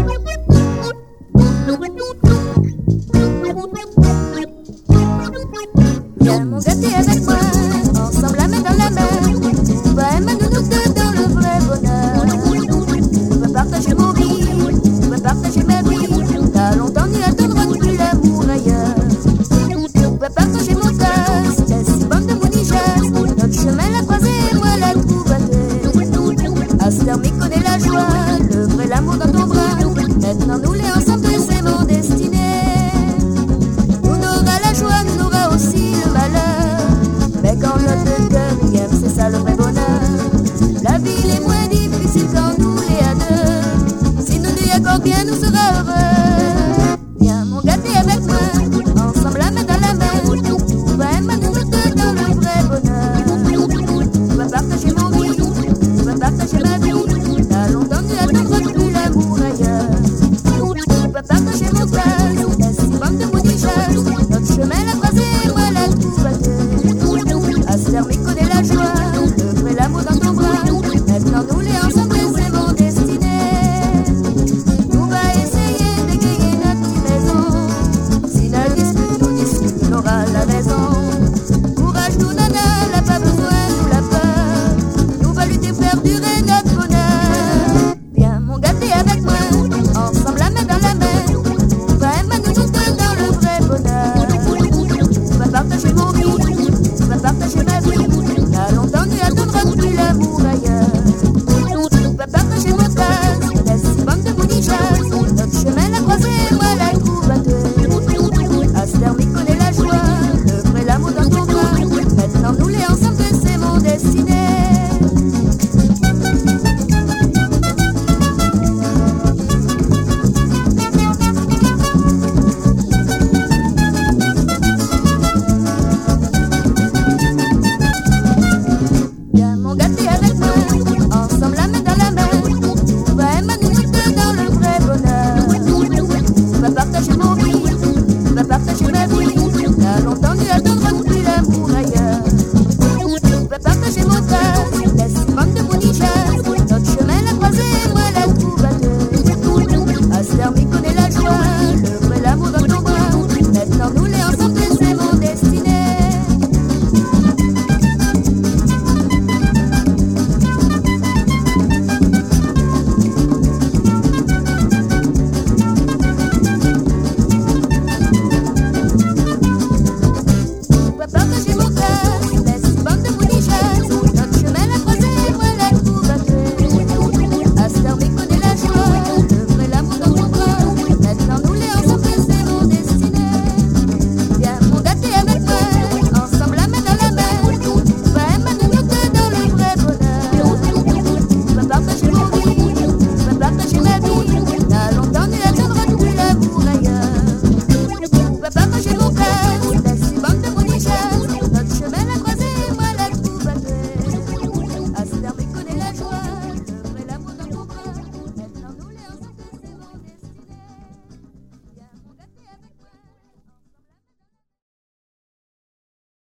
Viens mon gâté avec moi, ensemble la main dans la main. Vraiment nous deux dans le vrai bonheur. Je veux partager mon vie, je veux partager ma vie. T'as longtemps ni attendre plus l'amour ailleurs. Je veux partager mon gosse, la si bonne de mon Niger. Notre chemin l'a croisé, moi la trouvateur. À se terminer connaît la joie, le vrai l'amour dans ton bras. Maintenant nous les ensemble.